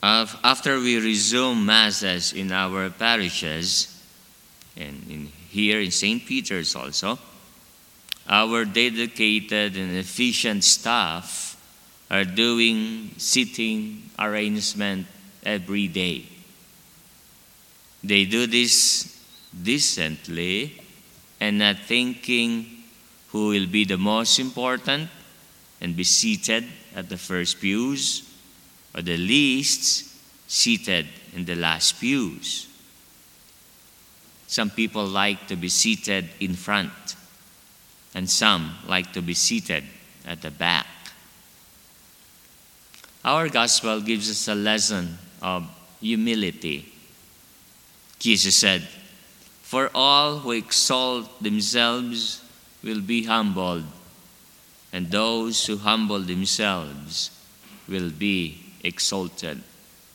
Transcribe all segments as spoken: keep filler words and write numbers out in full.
Af- After we resume masses in our parishes, and in, here in Saint Peter's also, our dedicated and efficient staff are doing sitting arrangement every day. They do this decently and not thinking who will be the most important and be seated at the first pews, or the least seated in the last pews. Some people like to be seated in front, and some like to be seated at the back. Our gospel gives us a lesson of humility. Jesus said, "For all who exalt themselves will be humbled, and those who humble themselves will be exalted."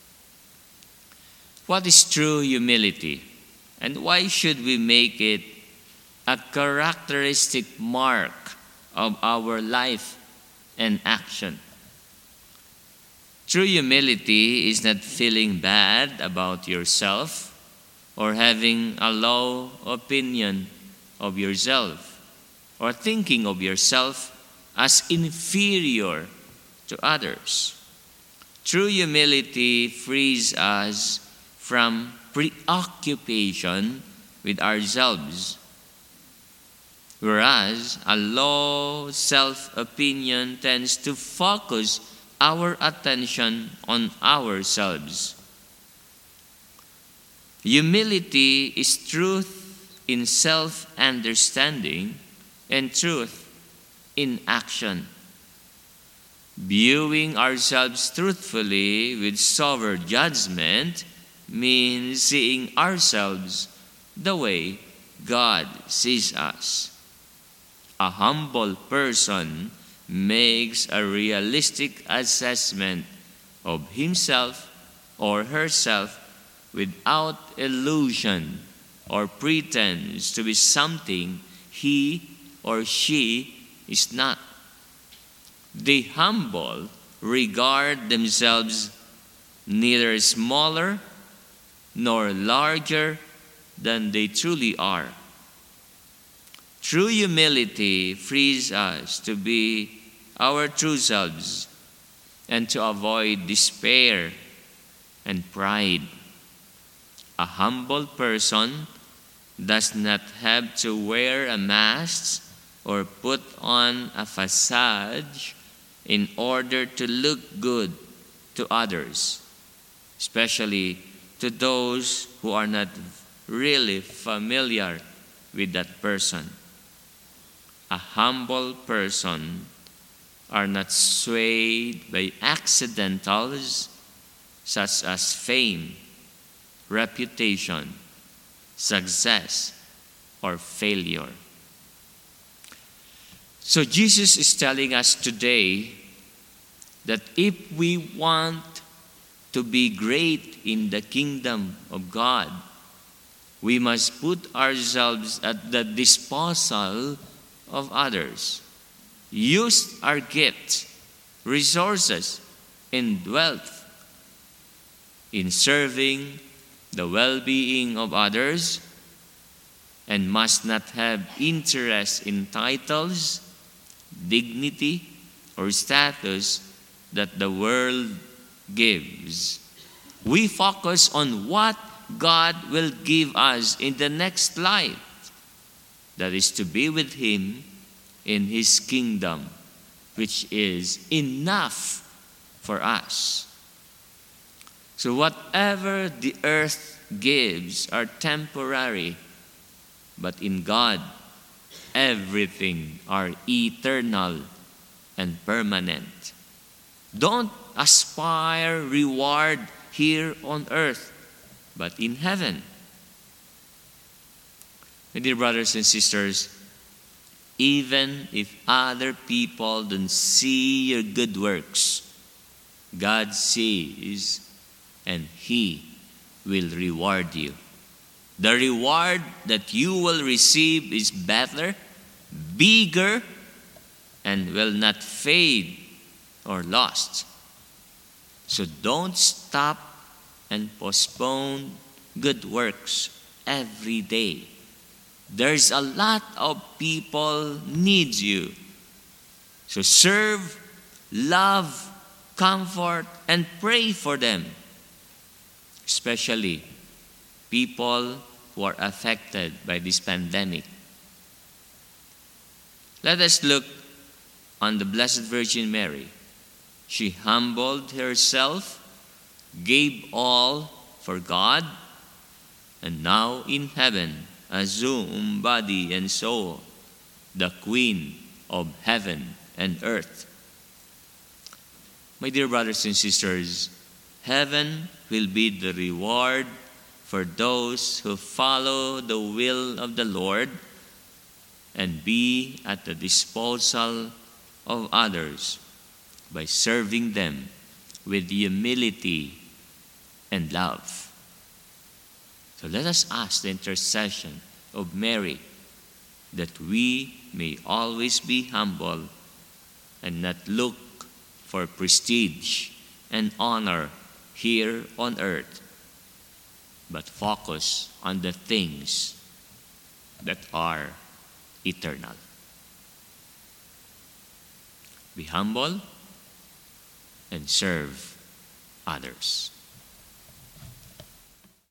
What is true humility, and why should we make it a characteristic mark of our life and action? True humility is not feeling bad about yourself or having a low opinion of yourself or thinking of yourself as inferior to others. True humility frees us from preoccupation with ourselves, whereas a low self-opinion tends to focus our attention on ourselves. Humility is truth in self-understanding and truth in action. Viewing ourselves truthfully with sober judgment means seeing ourselves the way God sees us. A humble person makes a realistic assessment of himself or herself without illusion or pretense to be something he or she is not. The humble regard themselves neither smaller nor larger than they truly are. True humility frees us to be our true selves and to avoid despair and pride. A humble person does not have to wear a mask or put on a facade in order to look good to others, especially to those who are not really familiar with that person. A humble person are not swayed by accidentals such as fame, reputation, success, or failure. So Jesus is telling us today that if we want to be great in the kingdom of God, we must put ourselves at the disposal of others. Use our gifts, resources, and wealth in serving the well-being of others, and must not have interest in titles, dignity, or status that the world gives. We focus on what God will give us in the next life, that is to be with Him in His kingdom, which is enough for us. So whatever the earth gives are temporary, but in God, everything are eternal and permanent. Don't aspire reward here on earth, but in heaven. My dear brothers and sisters, even if other people don't see your good works, God sees, and He will reward you. The reward that you will receive is better, bigger, and will not fade or lost. So don't stop and postpone good works every day. There's a lot of people need you. So serve, love, comfort, and pray for them. Especially people who are affected by this pandemic. Let us look on the Blessed Virgin Mary. She humbled herself, gave all for God, and now in heaven, assumed body and soul, the Queen of heaven and earth. My dear brothers and sisters, heaven will be the reward for those who follow the will of the Lord and be at the disposal of others by serving them with humility and love. So let us ask the intercession of Mary that we may always be humble and not look for prestige and honor here on earth, but focus on the things that are eternal. Be humble and serve others.